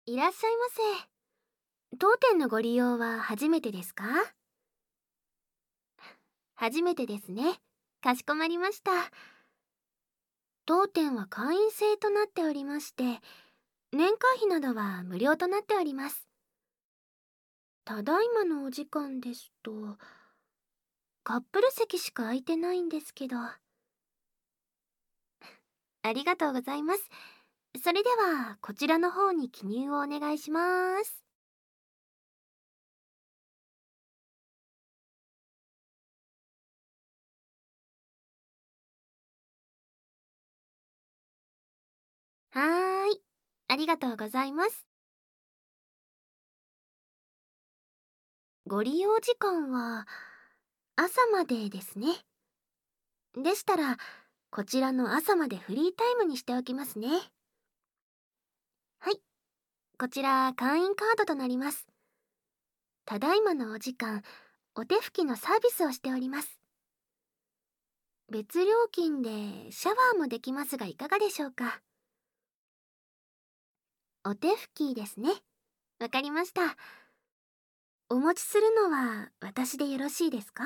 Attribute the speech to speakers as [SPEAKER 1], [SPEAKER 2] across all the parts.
[SPEAKER 1] いらっしゃいませ。当店のご利用は初めてですか？初めてですね。かしこまりました。当店は会員制となっておりまして、年会費などは無料となっております。ただいまのお時間ですと、カップル席しか空いてないんですけど。ありがとうございます。それでは、こちらの方に記入をお願いします。はーい。ありがとうございます。ご利用時間は、朝までですね。でしたら、こちらの朝までフリータイムにしておきますね。はい。こちら、会員カードとなります。ただいまのお時間、お手拭きのサービスをしております。別料金でシャワーもできますがいかがでしょうか？お手拭きですね。わかりました。お持ちするのは私でよろしいですか？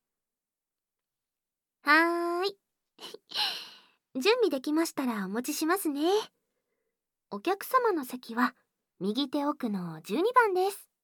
[SPEAKER 1] はーい。準備できましたらお持ちしますね。お客様の席は右手奥の12番です。